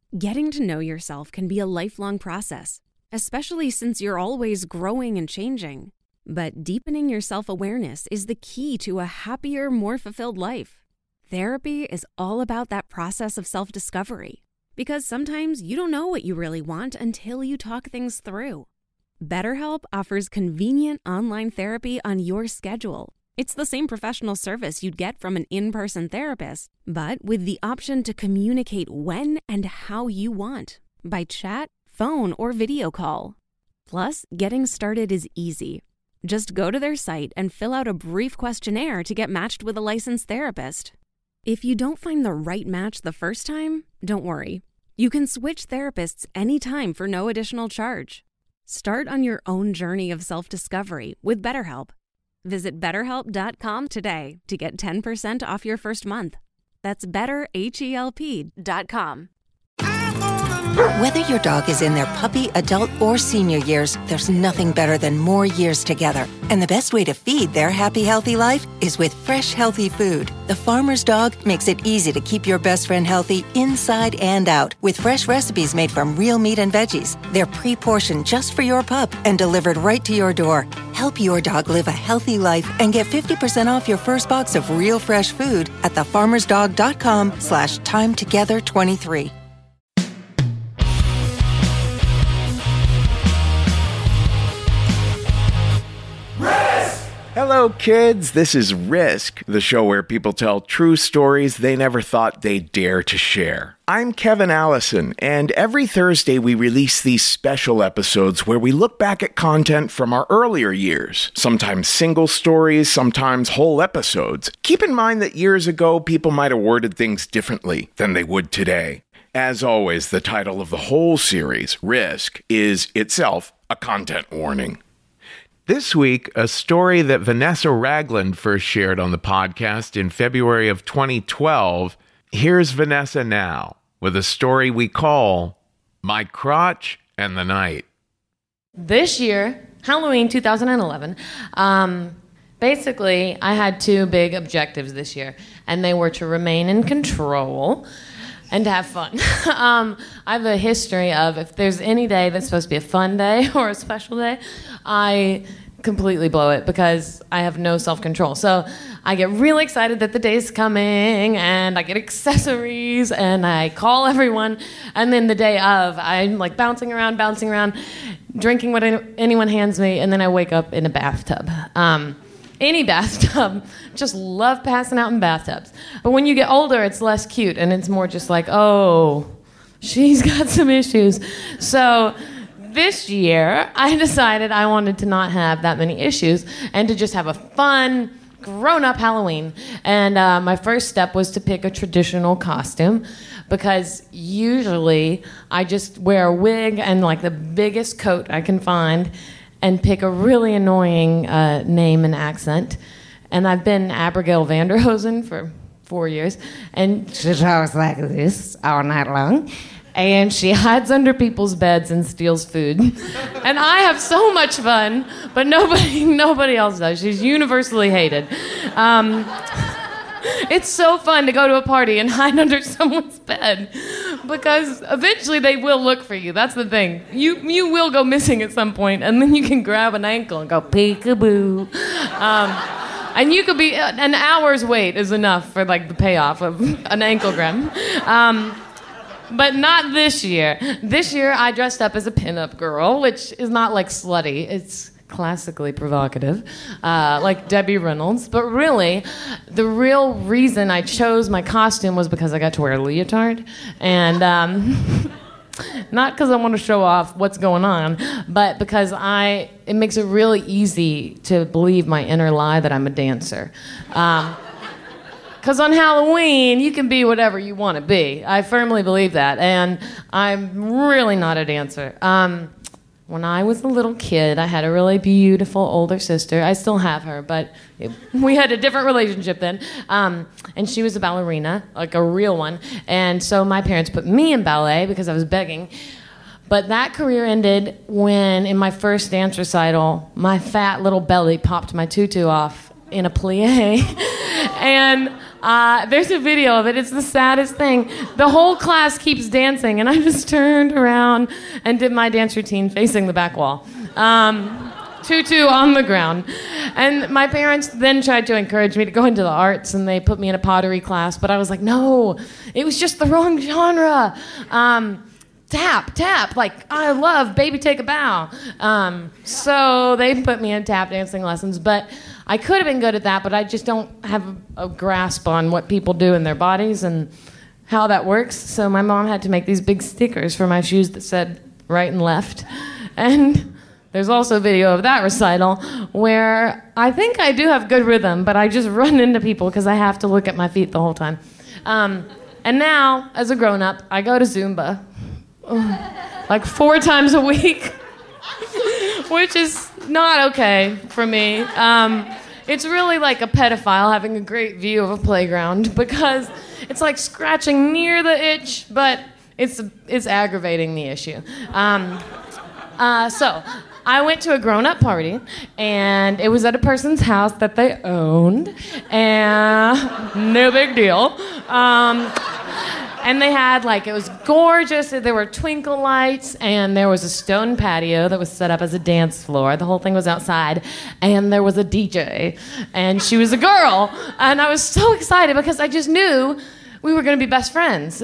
Getting to know yourself can be a lifelong process, especially since you're always growing and changing. But deepening your self-awareness is the key to a happier, more fulfilled life. Therapy is all about that process of self-discovery, because sometimes you don't know what you really want until you talk things through. BetterHelp offers convenient online therapy on your schedule. It's the same professional service you'd get from an in-person therapist, but with the option to communicate when and how you want, by chat, phone, or video call. Plus, getting started is easy. Just go to their site and fill out a brief questionnaire to get matched with a licensed therapist. If you don't find the right match the first time, don't worry. You can switch therapists anytime for no additional charge. Start on your own journey of self-discovery with BetterHelp. Visit BetterHelp.com today to get 10% off your first month. That's BetterHelp.com. Whether your dog is in their puppy, adult, or senior years, there's nothing better than more years together. And the best way to feed their happy, healthy life is with fresh, healthy food. The Farmer's Dog makes it easy to keep your best friend healthy inside and out with fresh recipes made from real meat and veggies. They're pre-portioned just for your pup and delivered right to your door. Help your dog live a healthy life and get 50% off your first box of real fresh food at thefarmersdog.com/timetogether23. Hello, kids. This is Risk, the show where people tell true stories they never thought they'd dare to share. I'm Kevin Allison, and every Thursday we release these special episodes where we look back at content from our earlier years. Sometimes single stories, sometimes whole episodes. Keep in mind that years ago, people might have worded things differently than they would today. As always, the title of the whole series, Risk, is itself a content warning. This week, a story that Vanessa Ragland first shared on the podcast in February of 2012. Here's Vanessa now with a story we call My Crotch and the Night. This year, Halloween 2011, basically I had two big objectives this year, and they were to remain in control and to have fun. I have a history of, if there's any day that's supposed to be a fun day or a special day, I completely blow it because I have no self-control. So I get really excited that the day's coming, and I get accessories, and I call everyone, and then the day of, I'm like bouncing around, drinking what anyone hands me, and then I wake up in a bathtub. Any bathtub. Just love passing out in bathtubs. But when you get older, it's less cute, and it's more just like, oh, she's got some issues. So this year, I decided I wanted to not have that many issues and to just have a fun, grown-up Halloween. And my first step was to pick a traditional costume, because usually I just wear a wig and like the biggest coat I can find and pick a really annoying name and accent. And I've been Abigail Vanderhosen for 4 years, and she talks like this all night long. And she hides under people's beds and steals food. And I have so much fun, but nobody else does. She's universally hated. It's so fun to go to a party and hide under someone's bed, because eventually they will look for you. That's the thing. You will go missing at some point, and then you can grab an ankle and go peekaboo. And you could be, an hour's wait is enough for like the payoff of an ankle grab. But not this year. This year I dressed up as a pinup girl, which is not like slutty. It's classically provocative, like Debbie Reynolds. But really, the real reason I chose my costume was because I got to wear a leotard. And not because I want to show off what's going on, but because it makes it really easy to believe my inner lie that I'm a dancer. Because on Halloween, you can be whatever you want to be. I firmly believe that, and I'm really not a dancer. When I was a little kid, I had a really beautiful older sister. I still have her, but we had a different relationship then. And she was a ballerina, like a real one. And so my parents put me in ballet because I was begging. But that career ended when, in my first dance recital, my fat little belly popped my tutu off in a plie. And There's a video of it. It's the saddest thing. The whole class keeps dancing, and I just turned around and did my dance routine facing the back wall. Tutu on the ground. And my parents then tried to encourage me to go into the arts, and they put me in a pottery class, but I was like, no, it was just the wrong genre. Tap, like, I love Baby Take a Bow. So they put me in tap dancing lessons, but I could have been good at that, but I just don't have a grasp on what people do in their bodies and how that works. So my mom had to make these big stickers for my shoes that said right and left. And there's also a video of that recital where I think I do have good rhythm, but I just run into people because I have to look at my feet the whole time. And now, as a grown-up, I go to Zumba like 4 times a week, which is not okay for me. It's really like a pedophile having a great view of a playground because it's like scratching near the itch, but it's aggravating the issue. So I went to a grown-up party, and it was at a person's house that they owned, and no big deal. And they had, like, it was gorgeous. There were twinkle lights, and there was a stone patio that was set up as a dance floor. The whole thing was outside, and there was a DJ, and she was a girl. And I was so excited because I just knew we were going to be best friends.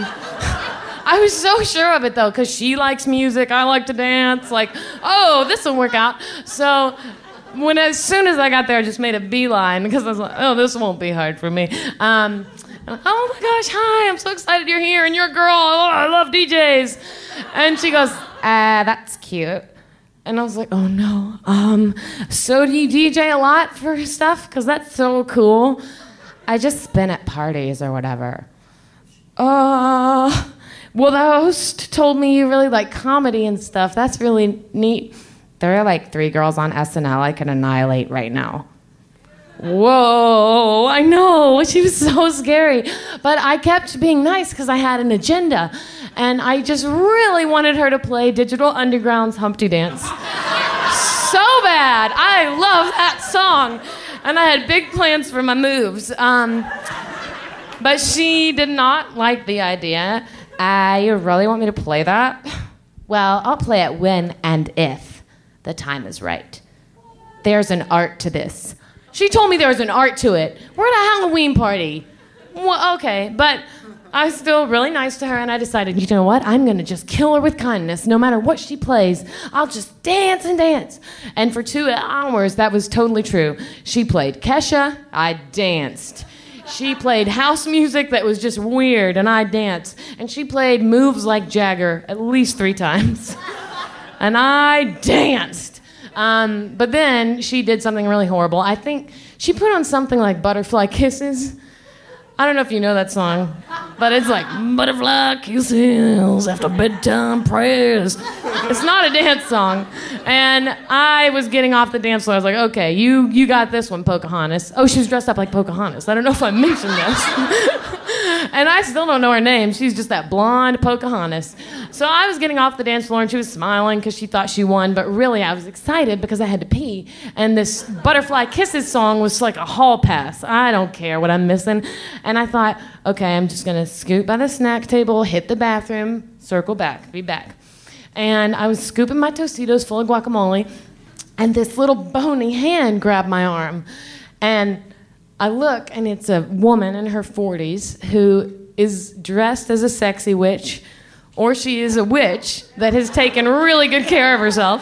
I was so sure of it, though, because she likes music, I like to dance. Like, oh, this will work out. So as soon as I got there, I just made a beeline because I was like, oh, this won't be hard for me. Oh my gosh, hi, I'm so excited you're here and you're a girl. Oh, I love DJs. And she goes, that's cute. And I was like, oh no. So do you DJ a lot for stuff? Because that's so cool. I just spin at parties or whatever. Well, the host told me you really like comedy and stuff. That's really neat. There are like 3 girls on SNL I can annihilate right now. Whoa, I know. She was so scary. But I kept being nice because I had an agenda. And I just really wanted her to play Digital Underground's Humpty Dance. So bad. I love that song. And I had big plans for my moves. But she did not like the idea. You really want me to play that? Well, I'll play it when and if the time is right. There's an art to this. She told me there was an art to it. We're at a Halloween party. Well, okay, but I was still really nice to her, and I decided, you know what? I'm going to just kill her with kindness. No matter what she plays, I'll just dance and dance. And for 2 hours, that was totally true. She played Kesha, I danced. She played house music that was just weird, and I danced. And she played Moves Like Jagger at least 3 times. And I danced. But then she did something really horrible. I think she put on something like Butterfly Kisses. I don't know if you know that song, but it's like butterfly kisses after bedtime prayers. It's not a dance song. And I was getting off the dance floor. I was like, okay, you got this one, Pocahontas. Oh, she was dressed up like Pocahontas. I don't know if I mentioned this. And I still don't know her name. She's just that blonde Pocahontas. So I was getting off the dance floor, and she was smiling because she thought she won, but really I was excited because I had to pee. And this Butterfly Kisses song was like a hall pass. I don't care what I'm missing. And I thought, okay, I'm just going to scoot by the snack table, hit the bathroom, circle back, be back. And I was scooping my Tostitos full of guacamole, and this little bony hand grabbed my arm. And I look, and it's a woman in her 40s who is dressed as a sexy witch, or she is a witch that has taken really good care of herself.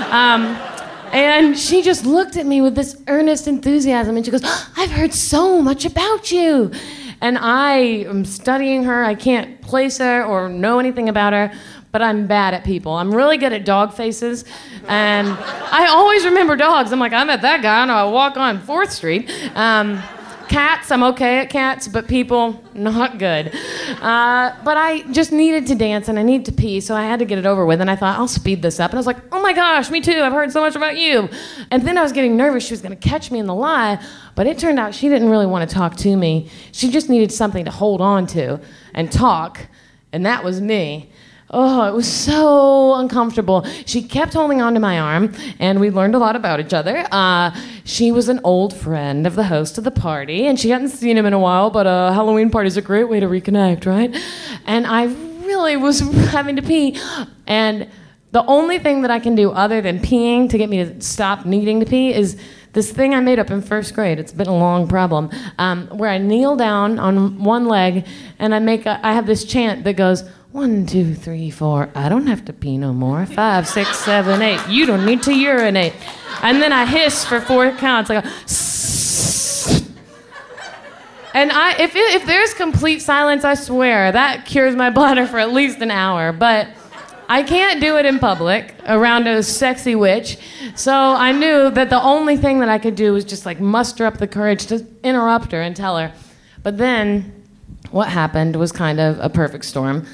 And she just looked at me with this earnest enthusiasm, and she goes, I've heard so much about you. And I am studying her. I can't place her or know anything about her, but I'm bad at people. I'm really good at dog faces, and I always remember dogs. I'm like, I met that guy, and I walk on 4th Street. Cats, I'm okay at cats, but people, not good. But I just needed to dance, and I needed to pee, so I had to get it over with, and I thought, I'll speed this up. And I was like, oh my gosh, me too, I've heard so much about you. And then I was getting nervous she was going to catch me in the lie, but it turned out she didn't really want to talk to me. She just needed something to hold on to and talk, and that was me. Oh, it was so uncomfortable. She kept holding onto my arm, and we learned a lot about each other. She was an old friend of the host of the party, and she hadn't seen him in a while, but a Halloween party's a great way to reconnect, right? And I really was having to pee, and the only thing that I can do other than peeing to get me to stop needing to pee is this thing I made up in first grade. It's been a long problem, where I kneel down on one leg, and I have this chant that goes, 1, 2, 3, 4, I don't have to pee no more. 5, 6, 7, 8, you don't need to urinate. And then I hiss for 4 counts. I go, sss. And if there's complete silence, I swear, that cures my bladder for at least an hour. But I can't do it in public around a sexy witch. So I knew that the only thing that I could do was just like muster up the courage to interrupt her and tell her. But then what happened was kind of a perfect storm.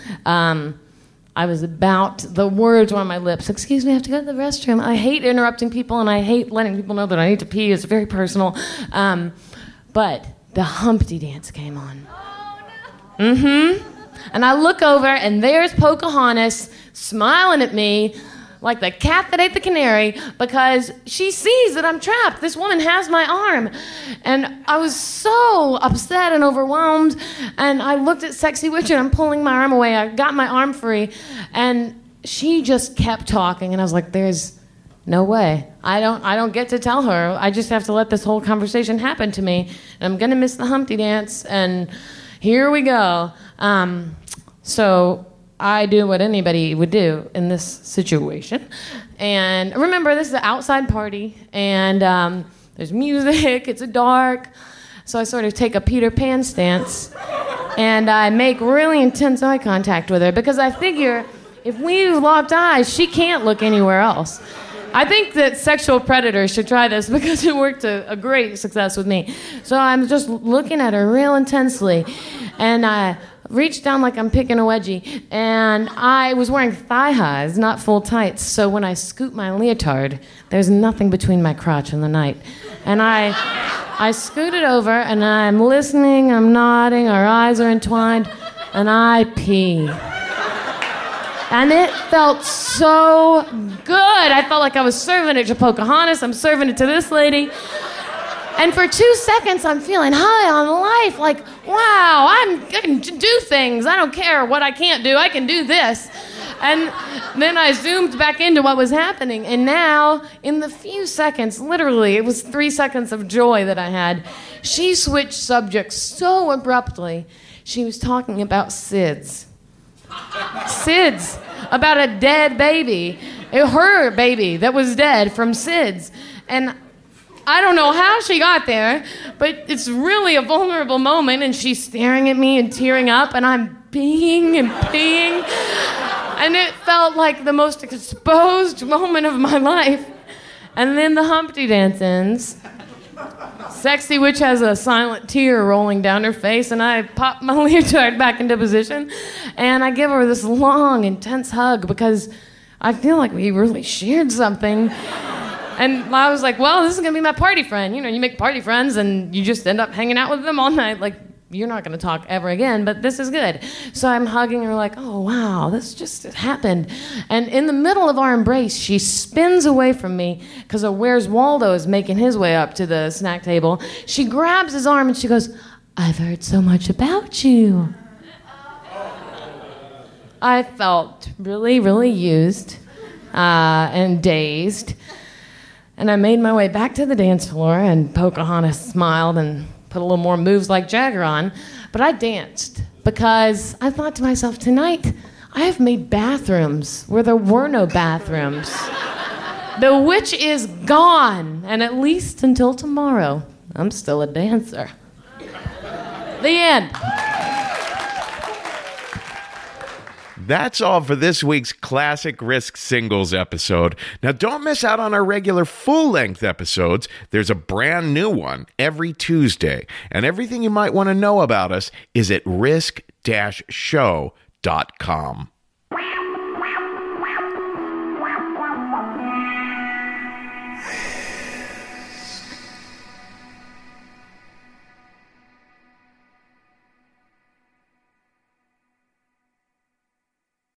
The words were on my lips. Excuse me, I have to go to the restroom. I hate interrupting people, and I hate letting people know that I need to pee. It's very personal. But the Humpty Dance came on. Oh, no. Mm-hmm. And I look over, and there's Pocahontas smiling at me like the cat that ate the canary, because she sees that I'm trapped. This woman has my arm. And I was so upset and overwhelmed. And I looked at Sexy Witch, and I'm pulling my arm away. I got my arm free. And she just kept talking. And I was like, there's no way. I don't get to tell her. I just have to let this whole conversation happen to me. And I'm going to miss the Humpty Dance. And here we go. So I do what anybody would do in this situation. And remember, this is an outside party, and there's music, it's dark. So I sort of take a Peter Pan stance, and I make really intense eye contact with her, because I figure if we've locked eyes, she can't look anywhere else. I think that sexual predators should try this, because it worked a great success with me. So I'm just looking at her real intensely, and I reached down like I'm picking a wedgie, and I was wearing thigh highs, not full tights, so when I scoop my leotard, there's nothing between my crotch and the night. And I scooted over, and I'm listening, I'm nodding, our eyes are entwined, and I pee. And it felt so good. I felt like I was serving it to Pocahontas, I'm serving it to this lady. And for 2 seconds, I'm feeling high on life, like, wow, I can do things. I don't care what I can't do. I can do this. And then I zoomed back into what was happening. And now, in the few seconds, literally, it was 3 seconds of joy that I had, she switched subjects so abruptly. She was talking about SIDS. SIDS, about a dead baby. Her baby that was dead from SIDS. And I don't know how she got there, but it's really a vulnerable moment, and she's staring at me and tearing up, and I'm peeing and peeing, and it felt like the most exposed moment of my life. And then the Humpty Dance ends. Sexy Witch has a silent tear rolling down her face, and I pop my leotard back into position, and I give her this long, intense hug, because I feel like we really shared something. And I was like, well, this is going to be my party friend. You know, you make party friends, and you just end up hanging out with them all night. Like, you're not going to talk ever again, but this is good. So I'm hugging her like, oh, wow, this just happened. And in the middle of our embrace, she spins away from me, because a Where's Waldo is making his way up to the snack table. She grabs his arm, and she goes, I've heard so much about you. I felt really, really used and dazed. And I made my way back to the dance floor, and Pocahontas smiled and put a little more moves like Jagger on. But I danced, because I thought to myself, tonight, I have made bathrooms where there were no bathrooms. The witch is gone, and at least until tomorrow, I'm still a dancer. The end. That's all for this week's Classic Risk Singles episode. Now, don't miss out on our regular full-length episodes. There's a brand new one every Tuesday. And everything you might want to know about us is at risk-show.com.